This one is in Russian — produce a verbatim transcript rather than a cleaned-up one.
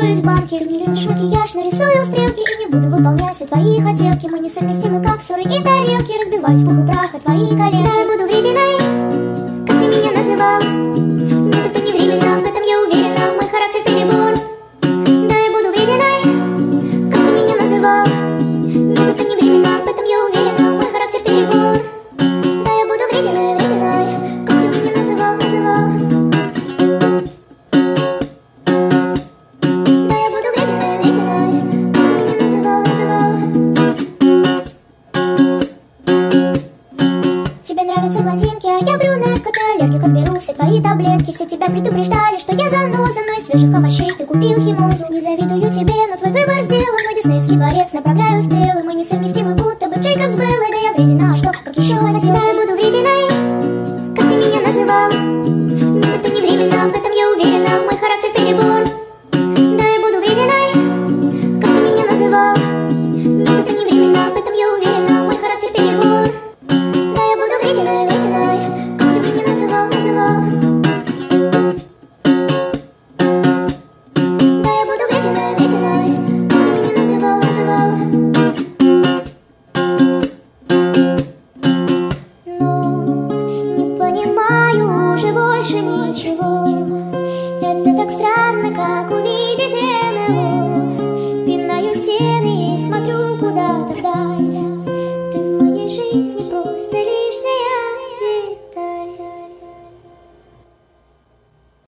тусуюсь в банке. Ты не любишь макияж, нарисую стрелки и не буду выполнять все твои хотелки. Мы несовместимы, как ссоры и тарелки. Разбиваюсь в пух и прах от твои коленки. Да, я буду врединой, как ты меня называл. Нет, это не временно, в этом я уверена. Мой характер перебор. Да, я буду врединой, как ты меня называл. Нет, это не временно, в этом я уверена. Мой характер перебор. Да, я буду врединой, врединой, как ты меня называл, называл. Да, я буду врединой, врединой, как ты меня называл, называл. Тебе нравятся блондинки, а я брюнетка. Ты аллергик, отберу все твои таблетки. Все тебя предупреждали, что я заноза, но из свежих овощей ты купил химозу. Не завидую тебе, но твой выбор сделан. Мой диснеевский дворец, направляю стрелы.